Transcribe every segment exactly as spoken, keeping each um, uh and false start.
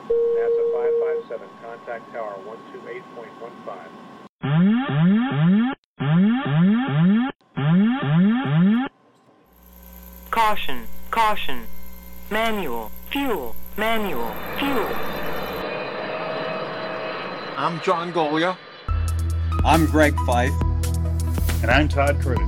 NASA five five seven, contact tower one two eight point one five. Caution, caution. Manual, fuel, manual, fuel. I'm John Golia. I'm Greg Fife. And I'm Todd Curtis.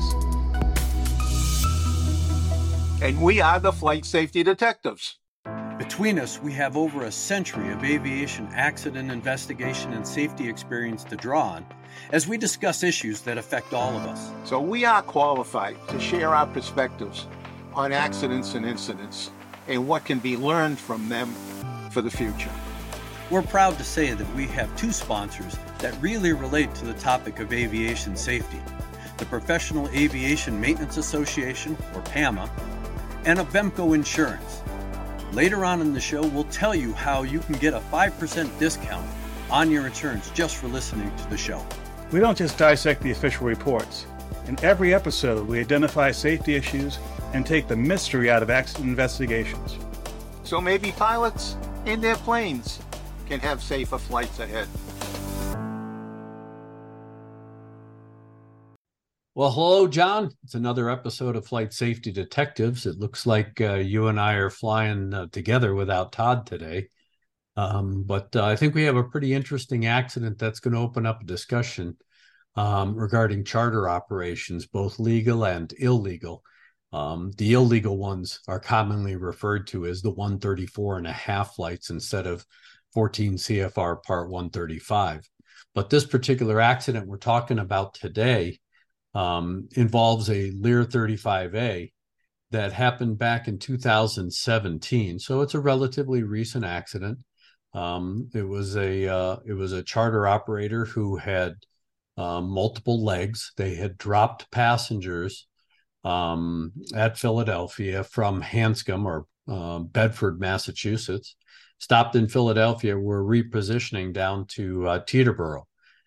And we are the Flight Safety Detectives. Between us, we have over a century of aviation accident investigation and safety experience to draw on as we discuss issues that affect all of us. So we are qualified to share our perspectives on accidents and incidents and what can be learned from them for the future. We're proud to say that we have two sponsors that really relate to the topic of aviation safety: the Professional Aviation Maintenance Association, or PAMA, and Avemco Insurance. Later on in the show, we'll tell you how you can get a five percent discount on your insurance just for listening to the show. We don't just dissect the official reports. In every episode, we identify safety issues and take the mystery out of accident investigations. So maybe pilots and their planes can have safer flights ahead. Well, hello, John. It's another episode of Flight Safety Detectives. It looks like uh, you and I are flying uh, together without Todd today. Um, but uh, I think we have a pretty interesting accident that's going to open up a discussion um, regarding charter operations, both legal and illegal. Um, the illegal ones are commonly referred to as the one thirty-four and a half flights instead of fourteen C F R Part one thirty-five. But this particular accident we're talking about today um, involves a Lear thirty-five A that happened back in two thousand seventeen. So it's a relatively recent accident. Um, it was a uh, it was a charter operator who had uh, multiple legs. They had dropped passengers um, at Philadelphia from Hanscom or uh, Bedford, Massachusetts. Stopped in Philadelphia, were repositioning down to uh, Teterboro,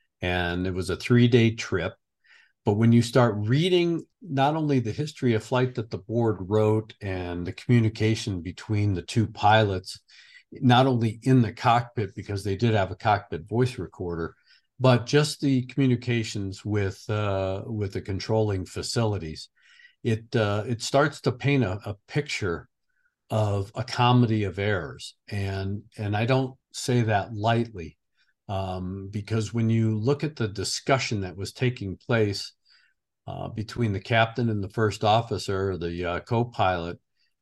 and it was a three-day trip. But when you start reading not only the history of flight that the board wrote and the communication between the two pilots, not only in the cockpit, because they did have a cockpit voice recorder, but just the communications with uh, with the controlling facilities, it uh, it starts to paint a, a picture of a comedy of errors. And, and I don't say that lightly, um, because when you look at the discussion that was taking place uh, between the captain and the first officer, the uh, co-pilot,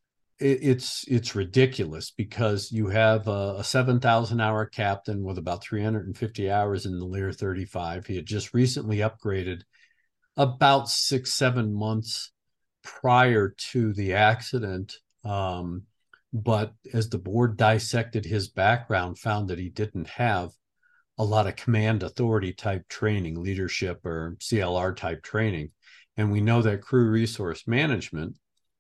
it, it's it's ridiculous, because you have a, a seven thousand hour captain with about three hundred fifty hours in the Lear thirty-five. He had just recently upgraded about six, seven months prior to the accident. Um, but as the board dissected his background, found that he didn't have a lot of command authority type training, leadership or C L R type training. And we know that crew resource management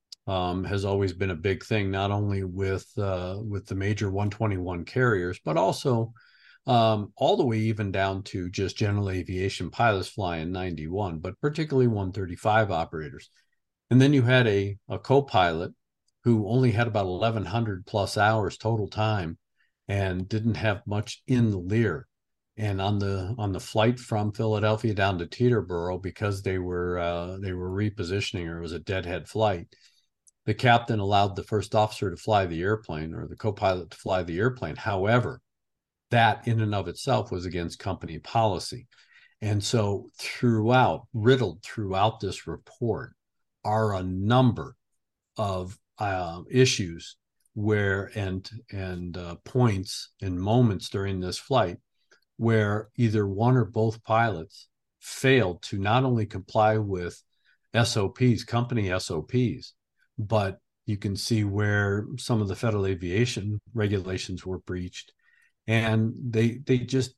um, has always been a big thing, not only with uh, with the major one twenty-one carriers, but also um, all the way even down to just general aviation pilots flying ninety-one, but particularly one thirty-five operators. And then you had a, a co-pilot who only had about eleven hundred plus hours total time and didn't have much in the Lear. And on the on the flight from Philadelphia down to Teterboro, because they were uh, they were repositioning, or it was a deadhead flight, the captain allowed the first officer to fly the airplane, or the co-pilot to fly the airplane. However, that in and of itself was against company policy. And so throughout, riddled throughout this report, are a number of uh, issues where and and uh, points and moments during this flight where either one or both pilots failed to not only comply with S O Ps, company S O Ps, but you can see where some of the federal aviation regulations were breached. And they they just,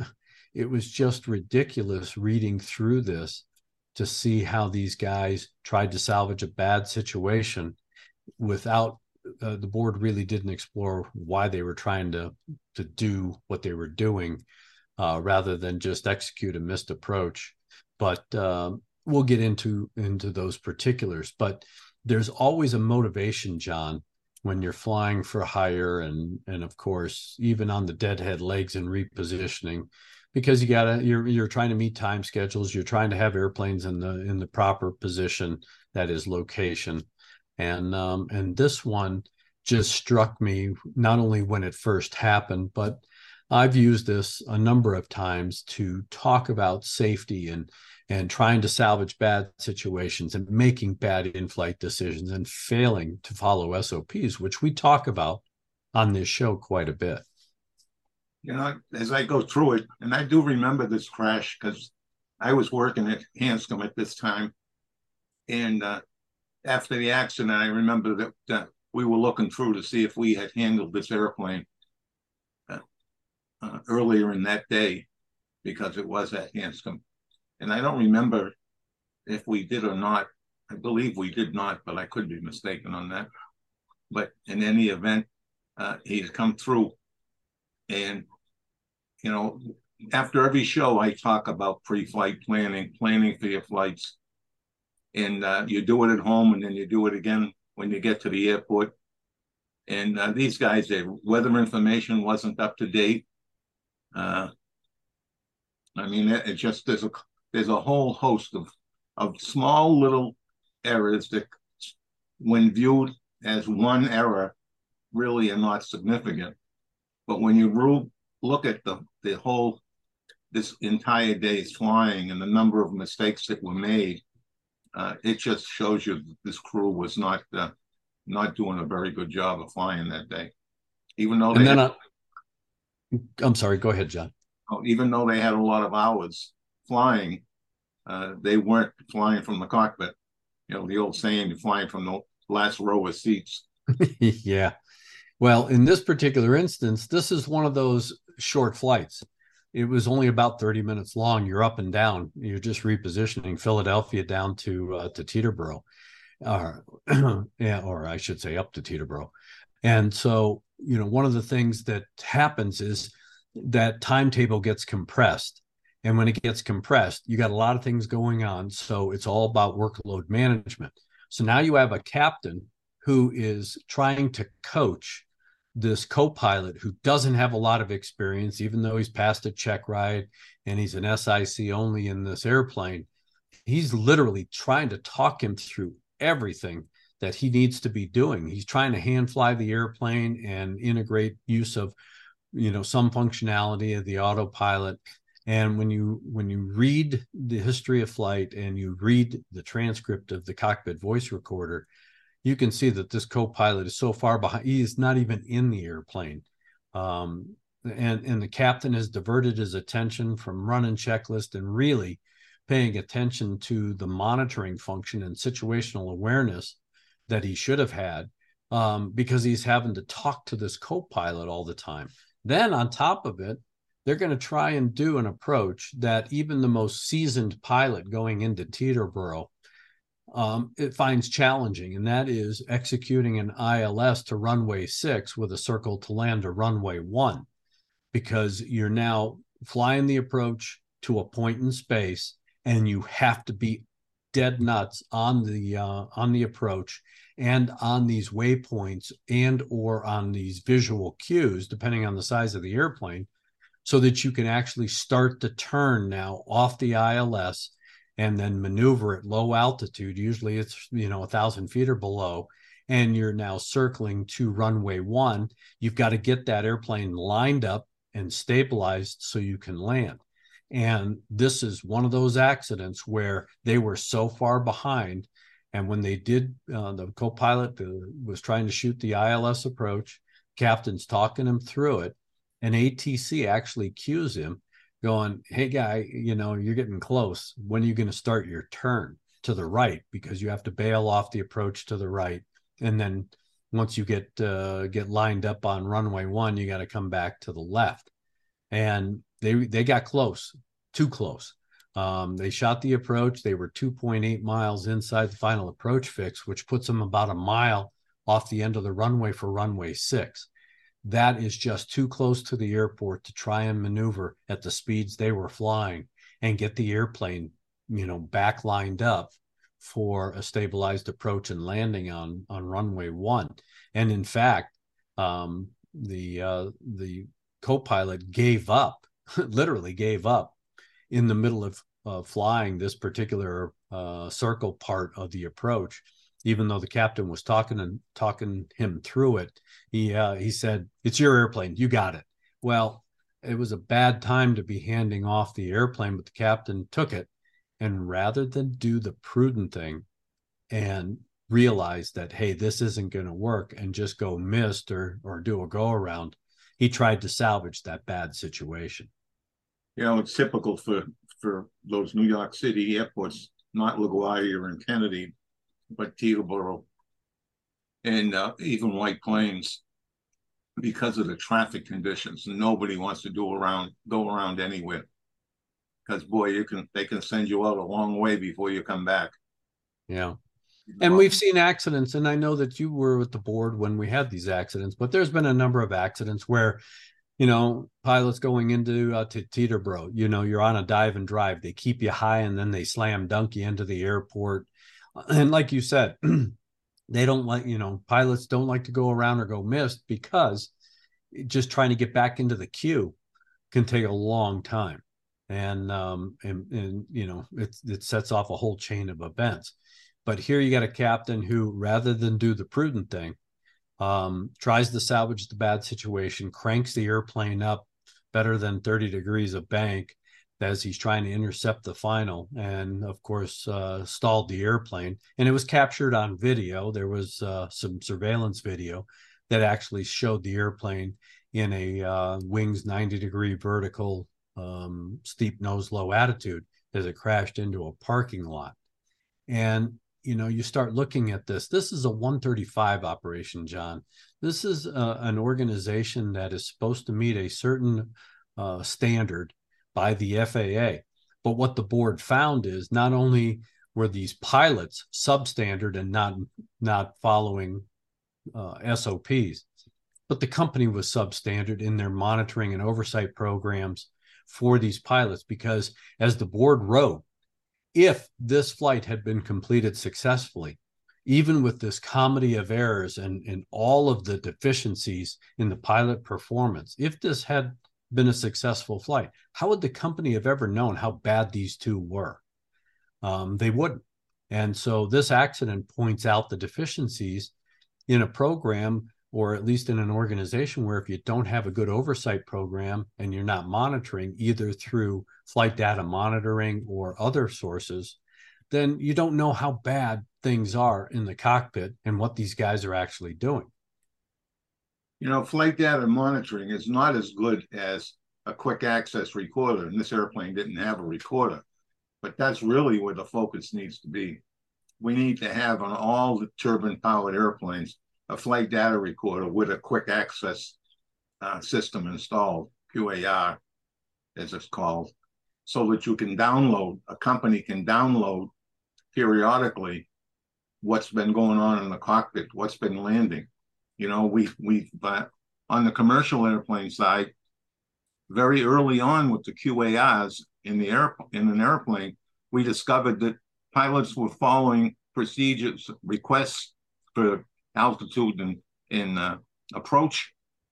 it was just ridiculous reading through this to see how these guys tried to salvage a bad situation without, uh, the board really didn't explore why they were trying to, to do what they were doing, uh, rather than just execute a missed approach. But uh, we'll get into, into those particulars. But there's always a motivation, John, when you're flying for hire, and and of course even on the deadhead legs and repositioning, because you gotta you're you're trying to meet time schedules, you're trying to have airplanes in the in the proper position, that is location. And um and this one just struck me, not only when it first happened, but I've used this a number of times to talk about safety and and trying to salvage bad situations and making bad in-flight decisions and failing to follow S O Ps, which we talk about on this show quite a bit. You know, as I go through it, and I do remember this crash because I was working at Hanscom at this time. And uh, after the accident, I remember that uh, we were looking through to see if we had handled this airplane uh, uh, earlier in that day, because it was at Hanscom. And I don't remember if we did or not. I believe we did not, but I could be mistaken on that. But in any event, uh, he's come through. And, you know, after every show, I talk about pre-flight planning, planning for your flights. And uh, you do it at home, and then you do it again when you get to the airport. And uh, these guys, their weather information wasn't up to date. Uh, I mean, it, it just there's a there's a whole host of of small little errors that, when viewed as one error, really are not significant. But when you re- look at the the whole this entire day's flying and the number of mistakes that were made, uh, it just shows you that this crew was not uh, not doing a very good job of flying that day. Even though they And then had, I, I'm sorry, go ahead, John. even though they had a lot of hours flying, uh, they weren't flying from the cockpit. You know, the old saying, you're flying from the last row of seats. Yeah. Well, in this particular instance, this is one of those short flights. It was only about thirty minutes long. You're up and down. You're just repositioning Philadelphia down to uh, to Teterboro, uh, yeah, or I should say up to Teterboro. And so, you know, one of the things that happens is that timetable gets compressed. And when it gets compressed, you got a lot of things going on. So it's all about workload management. So now you have a captain who is trying to coach this co-pilot who doesn't have a lot of experience, even though he's passed a check ride and he's an S I C only in this airplane. He's literally trying to talk him through everything that he needs to be doing. He's trying to hand fly the airplane and integrate use of, you know, some functionality of the autopilot. And when you when you read the history of flight and you read the transcript of the cockpit voice recorder, you can see that this co-pilot is so far behind, he is not even in the airplane. Um, and, and the captain has diverted his attention from running checklist and really paying attention to the monitoring function and situational awareness that he should have had, um, because he's having to talk to this co-pilot all the time. Then on top of it, they're going to try and do an approach that even the most seasoned pilot going into Teterboro Um, it finds challenging, and that is executing an I L S to runway six with a circle to land to runway one, because you're now flying the approach to a point in space, and you have to be dead nuts on the uh, on the approach and on these waypoints and or on these visual cues, depending on the size of the airplane, so that you can actually start the turn now off the I L S and then maneuver at low altitude. Usually it's, you know, a thousand feet or below, and you're now circling to runway one. You've got to get that airplane lined up and stabilized so you can land. And this is one of those accidents where they were so far behind. And when they did, uh, the co-pilot uh, was trying to shoot the I L S approach, captain's talking him through it, and A T C actually cues him, going, hey, guy, you know, you're getting close. When are you going to start your turn to the right? Because you have to bail off the approach to the right. And then once you get uh, get lined up on runway one, you got to come back to the left. And they they got close, too close. Um, they shot the approach. They were two point eight miles inside the final approach fix, which puts them about a mile off the end of the runway for runway six. That is just too close to the airport to try and maneuver at the speeds they were flying and get the airplane, you know, back lined up for a stabilized approach and landing on on runway one. And in fact, um, the uh, the co-pilot gave up, literally gave up in the middle of uh, flying this particular uh, circle part of the approach. Even though the captain was talking and talking him through it, he uh, he said, "It's your airplane, you got it." Well, it was a bad time to be handing off the airplane, but the captain took it, and rather than do the prudent thing and realize that, hey, this isn't going to work, and just go missed or or do a go around, he tried to salvage that bad situation. You know, it's typical for for those New York City airports, not LaGuardia and Kennedy, but Teterboro and uh, even White Plains, because of the traffic conditions. Nobody wants to do around go around anywhere, because boy, you can they can send you out a long way before you come back. Yeah. And we've seen accidents, and I know that you were with the board when we had these accidents, but there's been a number of accidents where, you know, pilots going into uh, to Teterboro, you know, you're on a dive and drive. They keep you high, and then they slam dunk you into the airport. And like you said, they don't like, you know, pilots don't like to go around or go missed, because just trying to get back into the queue can take a long time. And, um, and, and you know, it, it sets off a whole chain of events. But here you got a captain who, rather than do the prudent thing, um, tries to salvage the bad situation, cranks the airplane up better than thirty degrees of bank as he's trying to intercept the final, and of course uh, stalled the airplane. And it was captured on video. There was uh, some surveillance video that actually showed the airplane in a uh, wings ninety degree vertical, um, steep nose low attitude as it crashed into a parking lot. And you know, you start looking at this. This is a one thirty-five operation, John. This is uh, an organization that is supposed to meet a certain uh, standard by the F A A. But what the board found is not only were these pilots substandard and not not following uh, S O Ps, but the company was substandard in their monitoring and oversight programs for these pilots. Because as the board wrote, if this flight had been completed successfully, even with this comedy of errors and, and all of the deficiencies in the pilot performance, if this had been a successful flight, how would the company have ever known how bad these two were? Um, they wouldn't. And so this accident points out the deficiencies in a program, or at least in an organization, where if you don't have a good oversight program and you're not monitoring either through flight data monitoring or other sources, then you don't know how bad things are in the cockpit and what these guys are actually doing. You know, flight data monitoring is not as good as a quick access recorder, and this airplane didn't have a recorder, but that's really where the focus needs to be. We need to have on all the turbine-powered airplanes a flight data recorder with a quick access uh, system installed, Q A R, as it's called, so that you can download, a company can download periodically what's been going on in the cockpit, what's been landing. You know, we've, we've uh, on the commercial airplane side, very early on with the Q A Rs in the air, in an airplane, we discovered that pilots were following procedures, requests for altitude and, and uh, approach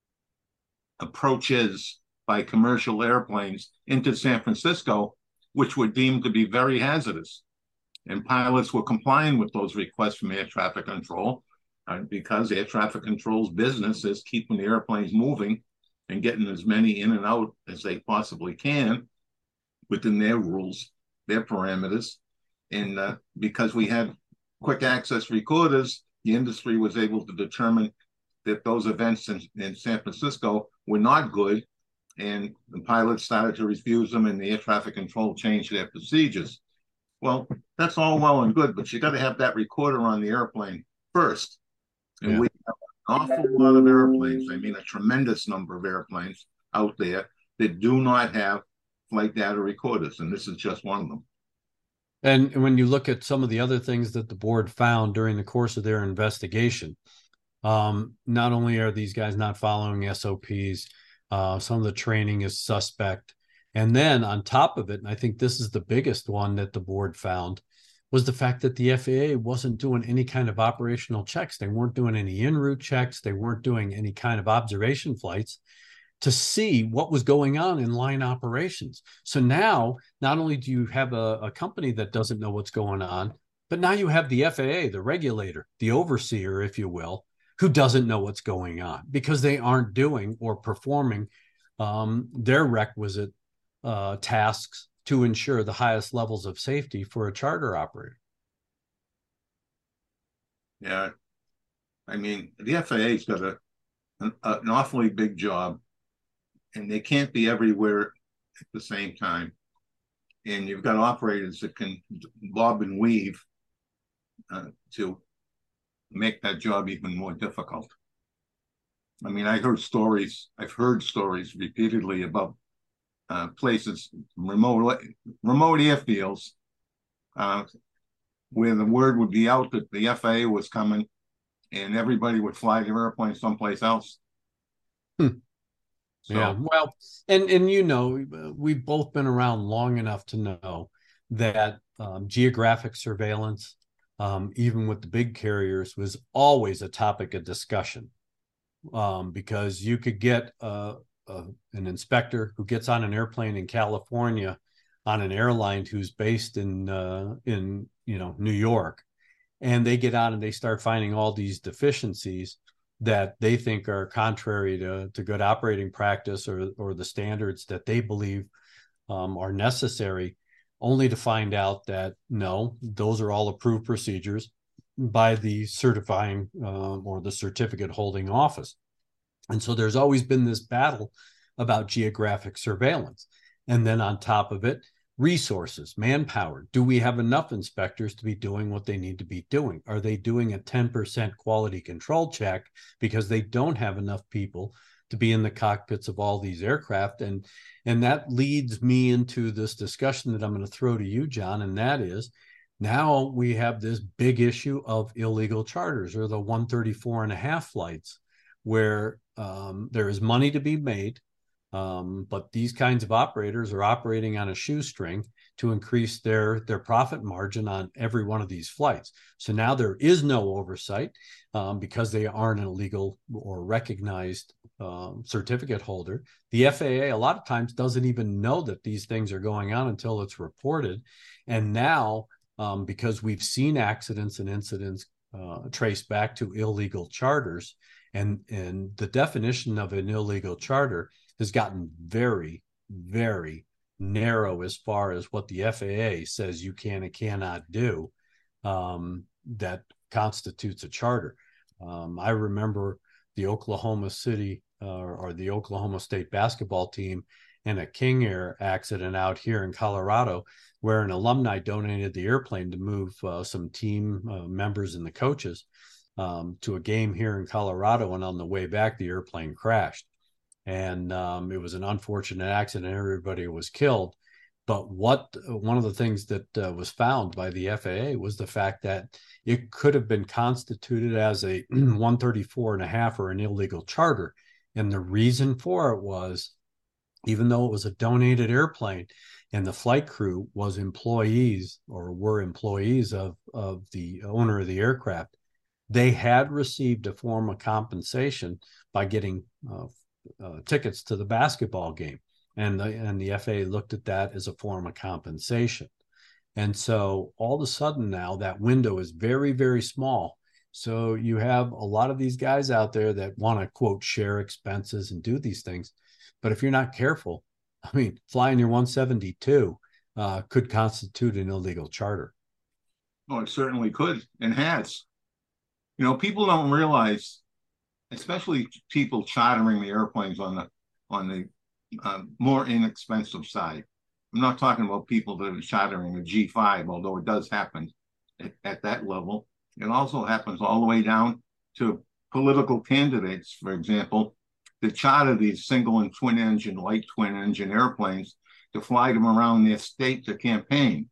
approaches by commercial airplanes into San Francisco, which were deemed to be very hazardous. And pilots were complying with those requests from air traffic control uh, because air traffic control's business is keeping the airplanes moving and getting as many in and out as they possibly can within their rules, their parameters. And uh, because we had quick access recorders, the industry was able to determine that those events in, in San Francisco were not good, and the pilots started to refuse them, and the air traffic control changed their procedures. Well, that's all well and good, but you got to have that recorder on the airplane first. And yeah. we have an awful lot of airplanes, I mean a tremendous number of airplanes out there that do not have flight data recorders, and this is just one of them. And when you look at some of the other things that the board found during the course of their investigation, um, not only are these guys not following S O Ps, uh, some of the training is suspect. And then on top of it, and I think this is the biggest one that the board found, was the fact that the F A A wasn't doing any kind of operational checks. They weren't doing any en route checks. They weren't doing any kind of observation flights to see what was going on in line operations. So now, not only do you have a, a company that doesn't know what's going on, but now you have the F A A, the regulator, the overseer, if you will, who doesn't know what's going on because they aren't doing or performing um, their requisite uh, tasks to ensure the highest levels of safety for a charter operator. Yeah. I mean, the F A A's got a, an, an awfully big job, and they can't be everywhere at the same time. And you've got operators that can bob and weave uh, to make that job even more difficult. I mean, I heard stories, I've heard stories repeatedly about uh, places, remote, remote airfields, uh, where the word would be out that the F A A was coming and everybody would fly their airplane someplace else. Hmm. So, yeah, well, and and you know, we've both been around long enough to know that um, geographic surveillance, um, even with the big carriers, was always a topic of discussion, um, because you could get uh, uh, an inspector who gets on an airplane in California on an airline who's based in uh, in you know New York, and they get on and they start finding all these deficiencies that they think are contrary to, to good operating practice or, or the standards that they believe um, are necessary, only to find out that no, those are all approved procedures by the certifying uh, or the certificate holding office. And so there's always been this battle about geographic surveillance. And then on top of it, resources, manpower. Do we have enough inspectors to be doing what they need to be doing? Are they doing a ten percent quality control check because they don't have enough people to be in the cockpits of all these aircraft? And, and that leads me into this discussion that I'm going to throw to you, John, and that is now we have this big issue of illegal charters or the one thirty-four and a half flights where um, there is money to be made. Um, but these kinds of operators are operating on a shoestring to increase their, their profit margin on every one of these flights. So now there is no oversight um, because they aren't an illegal or recognized um, certificate holder. The F A A a lot of times doesn't even know that these things are going on until it's reported. And now, um, because we've seen accidents and incidents uh, traced back to illegal charters, and, and the definition of an illegal charter has gotten very, very narrow as far as what the F A A says you can and cannot do um, that constitutes a charter. Um, I remember the Oklahoma City uh, or the Oklahoma State basketball team in a King Air accident out here in Colorado where an alumni donated the airplane to move uh, some team uh, members and the coaches um, to a game here in Colorado. And on the way back, the airplane crashed. And um, it was an unfortunate accident. Everybody was killed. But what one of the things that uh, was found by the F A A was the fact that it could have been constituted as a one thirty-four and a half or an illegal charter. And the reason for it was, even though it was a donated airplane and the flight crew was employees or were employees of, of the owner of the aircraft, they had received a form of compensation by getting uh, Uh, tickets to the basketball game, and the and the F A A looked at that as a form of compensation. And so all of a sudden now that window is very, very small. So you have a lot of these guys out there that want to, quote, share expenses and do these things. But if you're not careful, I mean, flying your one seventy-two uh, could constitute an illegal charter. Oh, it certainly could and has. You know, people don't realize, especially people chartering the airplanes on the on the uh, more inexpensive side. I'm not talking about people that are chartering a G five, although it does happen at, at that level. It also happens all the way down to political candidates, for example, that charter these single and twin engine, light twin engine airplanes to fly them around their state to campaign.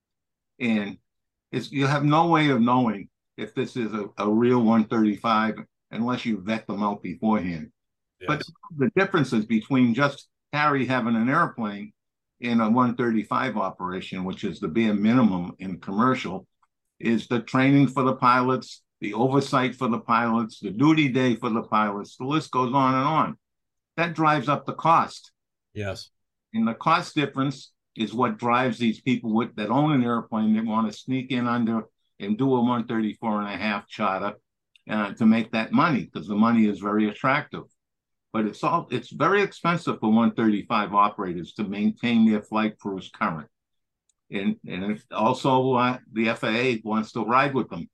And it's you have no way of knowing if this is a, a real one thirty-five unless you vet them out beforehand. Yes. But the differences between just Harry having an airplane in a one thirty-five operation, which is the bare minimum in commercial, is the training for the pilots, the oversight for the pilots, the duty day for the pilots. The list goes on and on. That drives up the cost. Yes. And the cost difference is what drives these people with, that own an airplane that want to sneak in under and do a one thirty-four and a half charter uh, to make that money, because the money is very attractive. But it's all it's very expensive for one thirty-five operators to maintain their flight crews current. And, and also uh, the F A A wants to ride with them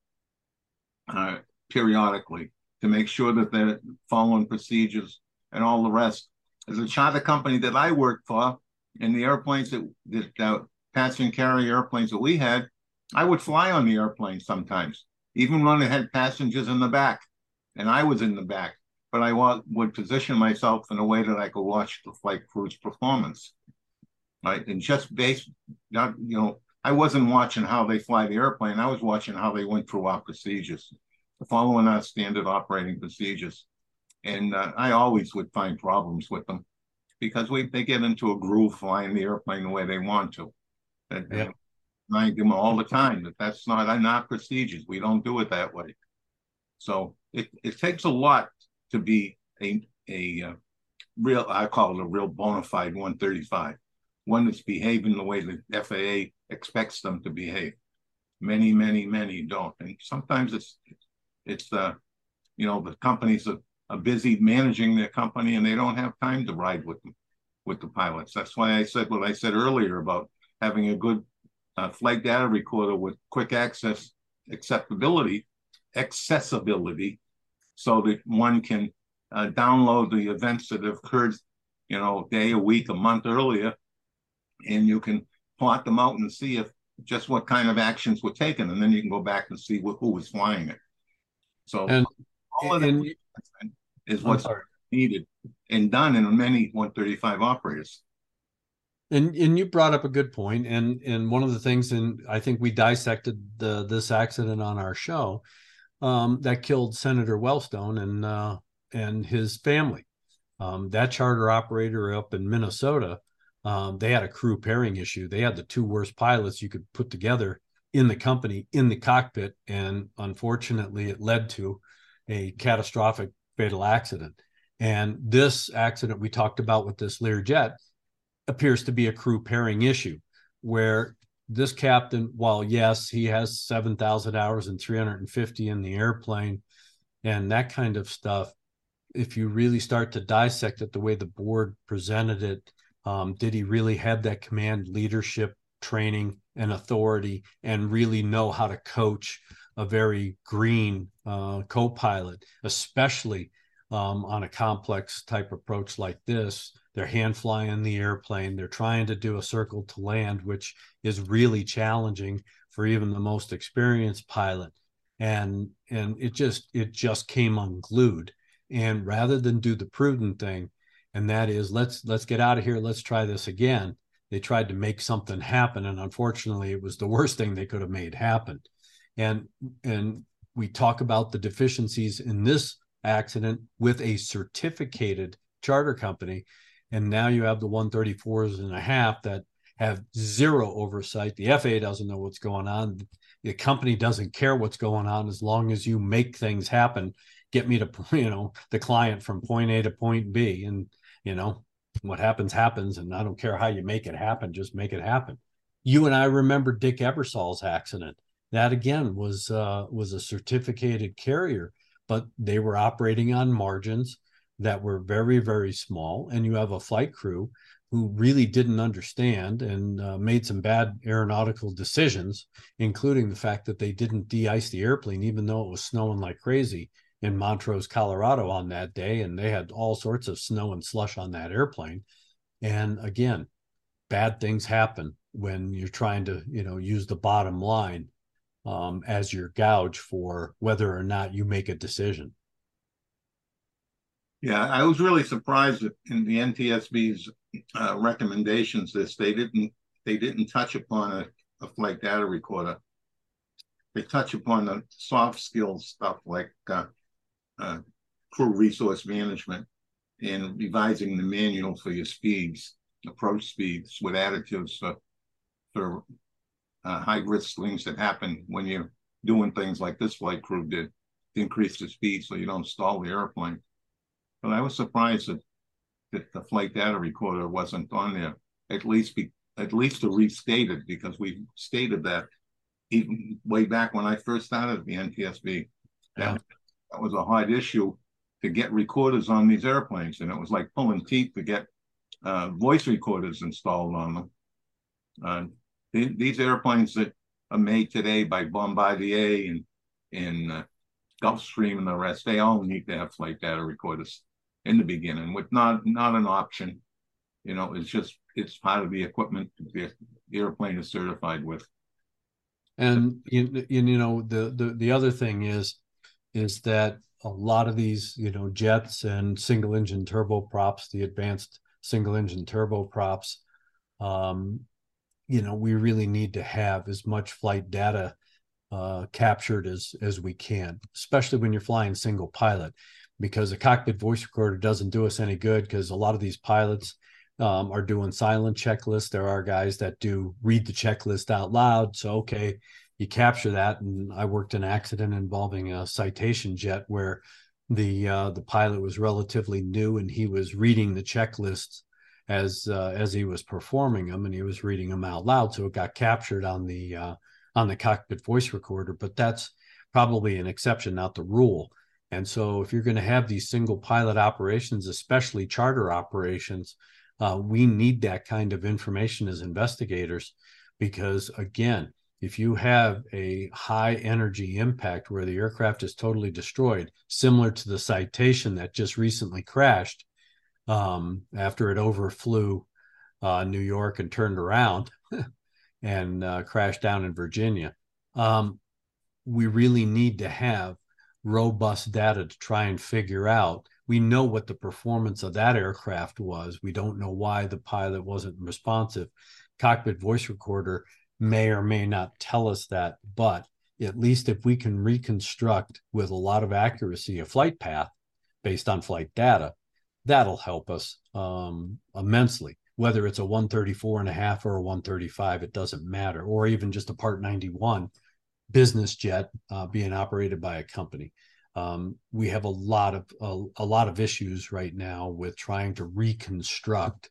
uh, periodically to make sure that they're following procedures and all the rest. As a charter company that I worked for, and the airplanes that, that uh, passenger carrier airplanes that we had, I would fly on the airplane sometimes, even when it had passengers in the back, and I was in the back. But I wa- would position myself in a way that I could watch the flight crew's performance. Right, and just based, not you know, I wasn't watching how they fly the airplane. I was watching how they went through our procedures, following our standard operating procedures. And uh, I always would find problems with them because we they get into a groove flying the airplane the way they want to. And, yeah. I do them all the time that that's not in our procedures. We don't do it that way. So it, it takes a lot to be a a uh, real, I call it a real bona fide one thirty-five. One that's behaving the way the F A A expects them to behave. Many, many, many don't. And sometimes it's, it's uh, you know, the companies are, are busy managing their company and they don't have time to ride with them, with the pilots. That's why I said what I said earlier about having a good uh, flight data recorder with quick access, acceptability, accessibility, so that one can uh, download the events that have occurred, you know, a day, a week, a month earlier, and you can plot them out and see if just what kind of actions were taken, and then you can go back and see who was flying it. So and, all of that and, is what's needed and done in many one thirty-five operators. And and you brought up a good point, and and one of the things, and I think we dissected the this accident on our show um, that killed Senator Wellstone and uh, and his family. Um, that charter operator up in Minnesota. Um, they had a crew pairing issue. They had the two worst pilots you could put together in the company, in the cockpit. And unfortunately, it led to a catastrophic fatal accident. And this accident we talked about with this Learjet appears to be a crew pairing issue, where this captain, while yes, he has seven thousand hours and three hundred fifty in the airplane and that kind of stuff, if you really start to dissect it the way the board presented it, Um, did he really have that command leadership training and authority and really know how to coach a very green uh, co-pilot, especially um, on a complex type approach like this? They're hand flying the airplane. They're trying to do a circle to land, which is really challenging for even the most experienced pilot. And, and it just, it just came unglued. And rather than do the prudent thing, and that is, let's let's get out of here. Let's try this again. They tried to make something happen, and unfortunately, it was the worst thing they could have made happen. And and we talk about the deficiencies in this accident with a certificated charter company, and now you have the one thirty-fours and a half that have zero oversight. The F A A doesn't know what's going on. The company doesn't care what's going on as long as you make things happen. Get me to, you know, the client from point A to point B, and you know, what happens, happens. And I don't care how you make it happen, just make it happen. You and I remember Dick Ebersol's accident. That again was uh, was a certificated carrier, but they were operating on margins that were very, very small. And you have a flight crew who really didn't understand and uh, made some bad aeronautical decisions, including the fact that they didn't de-ice the airplane, even though it was snowing like crazy in Montrose, Colorado on that day. And they had all sorts of snow and slush on that airplane. And again, bad things happen when you're trying to, you know, use the bottom line um, as your gauge for whether or not you make a decision. Yeah, I was really surprised that in the N T S B's uh, recommendations, this they didn't they didn't touch upon a, a flight data recorder. They touch upon the soft skills stuff like uh, uh, crew resource management and revising the manual for your speeds, approach speeds with additives for, for uh, high risk things that happen when you're doing things like this flight crew did to increase the speed so you don't stall the airplane. But I was surprised that, that the flight data recorder wasn't on there, at least be, at least to restate it, because we stated that even way back when I first started at the N T S B. That, yeah. that was a hard issue to get recorders on these airplanes, and it was like pulling teeth to get uh, voice recorders installed on them. Uh, th these airplanes that are made today by Bombardier and, and uh, Gulfstream and the rest, they all need to have flight data recorders in the beginning, with not not an option. You know, it's just, it's part of the equipment the, the airplane is certified with. And you, you know, the, the the other thing is, is that a lot of these, you know, jets and single engine turboprops, the advanced single engine turboprops, um, you know, we really need to have as much flight data uh, captured as as we can, especially when you're flying single pilot, because a cockpit voice recorder doesn't do us any good, because a lot of these pilots um, are doing silent checklists. There are guys that do read the checklist out loud. So, okay, you capture that. And I worked an accident involving a Citation jet where the uh, the pilot was relatively new, and he was reading the checklists as uh, as he was performing them, and he was reading them out loud. So it got captured on the uh, on the cockpit voice recorder. But that's probably an exception, not the rule. And so if you're going to have these single pilot operations, especially charter operations, uh, we need that kind of information as investigators, because again, if you have a high energy impact where the aircraft is totally destroyed, similar to the Citation that just recently crashed um, after it overflew uh, New York and turned around and uh, crashed down in Virginia, um, we really need to have robust data to try and figure out. We know what the performance of that aircraft was. We don't know why the pilot wasn't responsive. Cockpit voice recorder may or may not tell us that, but at least if we can reconstruct with a lot of accuracy a flight path based on flight data, that'll help us um, immensely. Whether it's a one thirty-four and a half or a one thirty-five, it doesn't matter, or even just a Part ninety-one business jet uh, being operated by a company. Um, we have a lot of a, a lot of issues right now with trying to reconstruct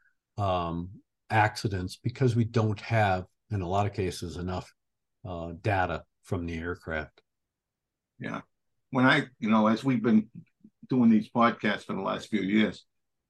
um, accidents, because we don't have, in a lot of cases, enough uh, data from the aircraft. Yeah. When I, you know, as we've been doing these podcasts for the last few years,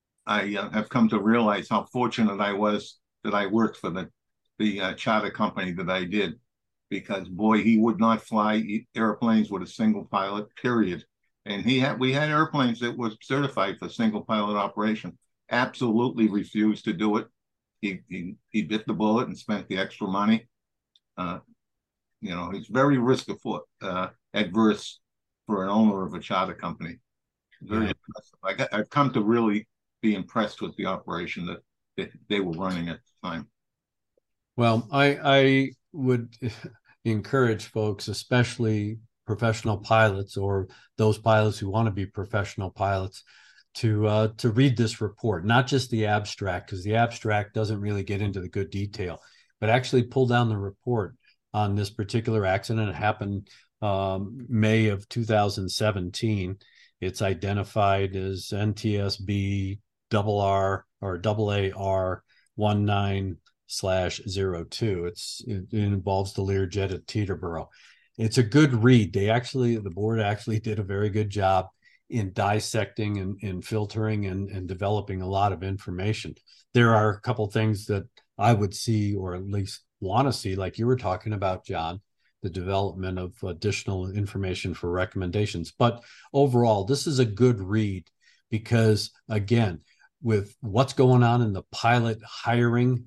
I uh, have come to realize how fortunate I was that I worked for the, the uh, charter company that I did, because boy, he would not fly airplanes with a single pilot, period. And he had, we had airplanes that were certified for single pilot operation, absolutely refused to do it. He, he, he bit the bullet and spent the extra money. Uh, you know, he's very risk uh, adverse for an owner of a charter company. Very yeah. impressive. I got, I've come to really be impressed with the operation that, that they were running at the time. Well, I, I would encourage folks, especially professional pilots or those pilots who want to be professional pilots, to uh, to read this report, not just the abstract, because the abstract doesn't really get into the good detail, but actually pull down the report on this particular accident. It happened um, May of two thousand seventeen. It's identified as N T S B double R or double A R one nine slash zero two. It's it, it involves the Learjet at Teterboro. It's a good read. They actually, the board actually did a very good job in dissecting and, and filtering and, and developing a lot of information. There are a couple things that I would see, or at least want to see, like you were talking about, John, the development of additional information for recommendations. But overall, this is a good read, because again, with what's going on in the pilot hiring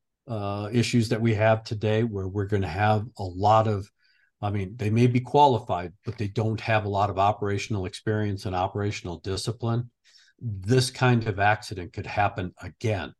uh, issues that we have today, where we're going to have a lot of, I mean, they may be qualified, but they don't have a lot of operational experience and operational discipline. This kind of accident could happen again.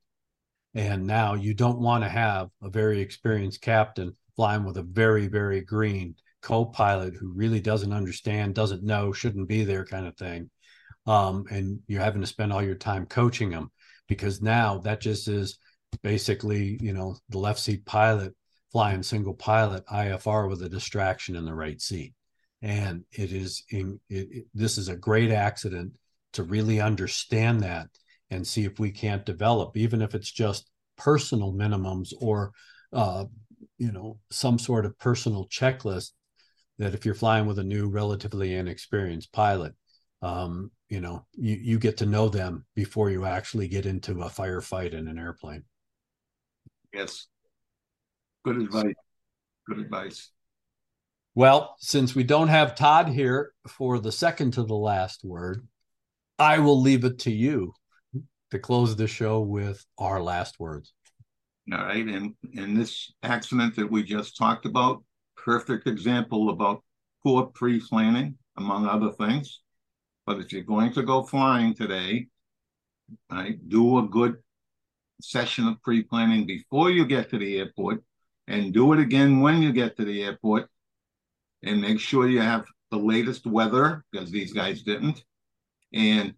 And now you don't want to have a very experienced captain flying with a very, very green co-pilot who really doesn't understand, doesn't know, shouldn't be there kind of thing. Um, and you're having to spend all your time coaching them, because now that just is basically, you know, the left seat pilot flying single pilot I F R with a distraction in the right seat. And it is in it, it, this is a great accident to really understand that and see if we can't develop, even if it's just personal minimums or uh, you know, some sort of personal checklist, that if you're flying with a new, relatively inexperienced pilot, um, you know, you, you get to know them before you actually get into a firefight in an airplane. Yes. Good advice. Good advice. Well, since we don't have Todd here for the second to the last word, I will leave it to you to close the show with our last words. All right. And in this accident that we just talked about, perfect example about poor pre-planning, among other things. But if you're going to go flying today, right, do a good session of pre-planning before you get to the airport, and do it again when you get to the airport, and make sure you have the latest weather, because these guys didn't. And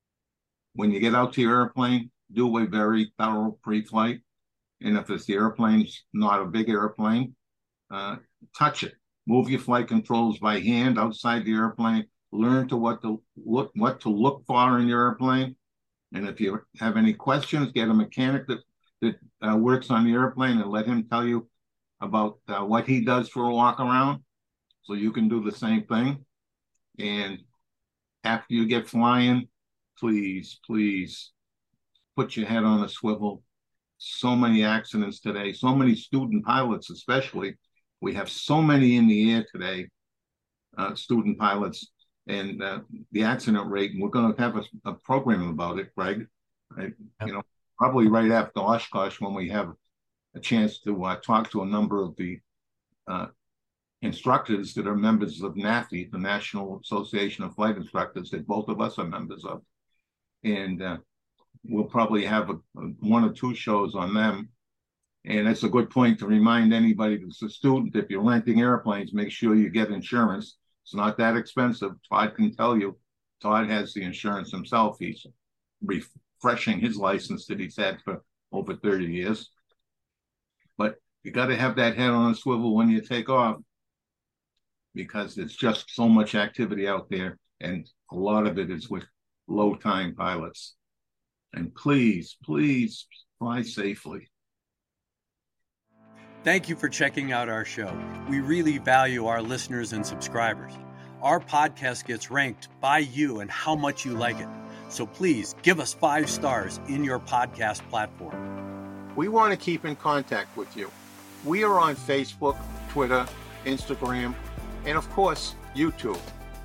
when you get out to your airplane, do a very thorough pre-flight. And if it's the airplane's not a big airplane, uh, touch it. Move your flight controls by hand outside the airplane. Learn to what to look what to look for in your airplane. And if you have any questions, get a mechanic that that uh, works on the airplane and let him tell you about uh, what he does for a walk around, so you can do the same thing. And after you get flying, please, please put your head on a swivel. So many accidents today, so many student pilots especially. We have so many in the air today, uh, student pilots, and uh, the accident rate, and we're going to have a, a program about it, Greg. Right? Yep. You know, probably right after Oshkosh, when we have a chance to uh, talk to a number of the uh, instructors that are members of NAFI, the National Association of Flight Instructors, that both of us are members of. And uh, we'll probably have a, a, one or two shows on them. And that's a good point to remind anybody that's a student, if you're renting airplanes, make sure you get insurance. It's not that expensive. Todd can tell you. Todd has the insurance himself. He's refreshing his license that he's had for over thirty years. But you got to have that head on a swivel when you take off, because there's just so much activity out there, and a lot of it is with low-time pilots. And please, please fly safely. Thank you for checking out our show. We really value our listeners and subscribers. Our podcast gets ranked by you and how much you like it. So please give us five stars in your podcast platform. We want to keep in contact with you. We are on Facebook, Twitter, Instagram, and of course, YouTube.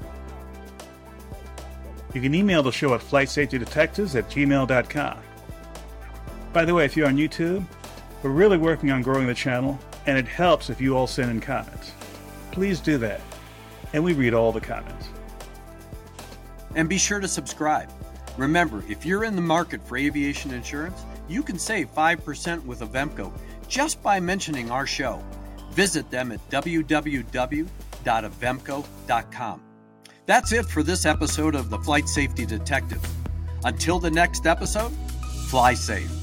You can email the show at flight safety detectives at gmail dot com. By the way, if you're on YouTube, we're really working on growing the channel, and it helps if you all send in comments. Please do that, and we read all the comments. And be sure to subscribe. Remember, if you're in the market for aviation insurance, you can save five percent with Avemco just by mentioning our show. Visit them at w w w dot avemco dot com. That's it for this episode of the Flight Safety Detective. Until the next episode, fly safe.